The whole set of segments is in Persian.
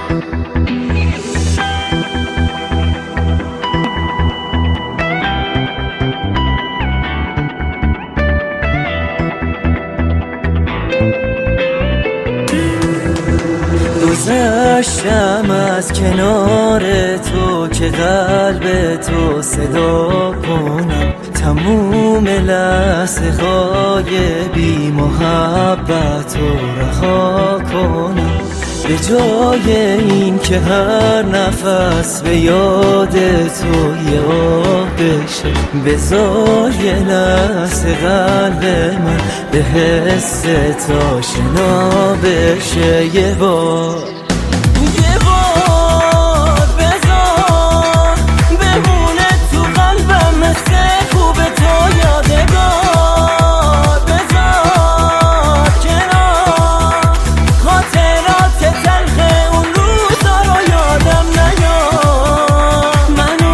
گذشتم از کنار تو که قلب تو صدا کنم، تموم لحظه های بی محبت رو رها کنم. به جای این که هر نفس به یاد تو یه آه بشه، بذار یه لحظه قلب من به حس تو آشنا بشه. یه بار بذار بمونه تو قلبم مثل خوب تو یادگار. بذار کنار خاطرات تلخ اون روزا رو یادم نیار. منو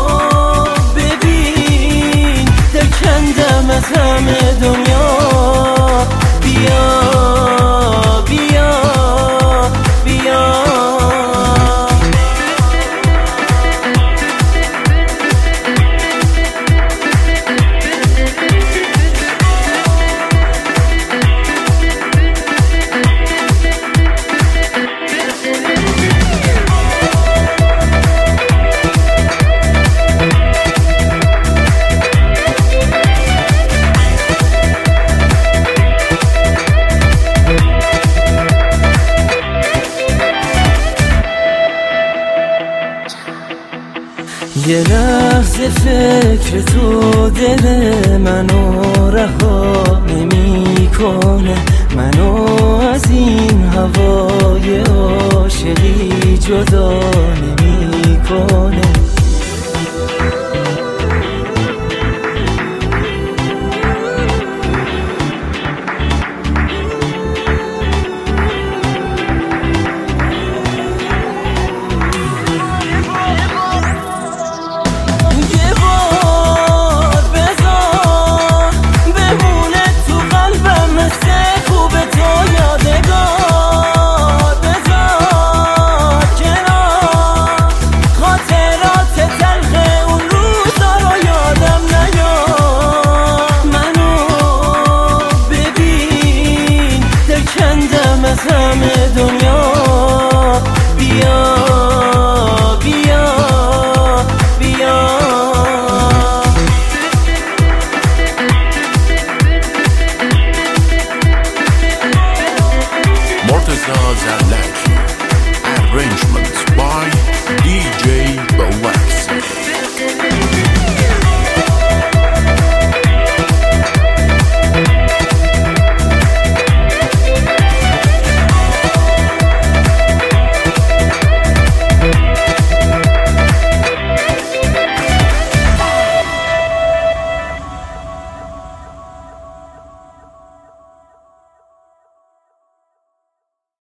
ببین دکندم از همه دنیا. بیا بیا بیا. یه لحظه فکر تو دل منو رها نمی کنه، منو از این هوای عاشقی جدا نمی کنه. همه دنیا. بیا بیا بیا. مرتضی زلنگ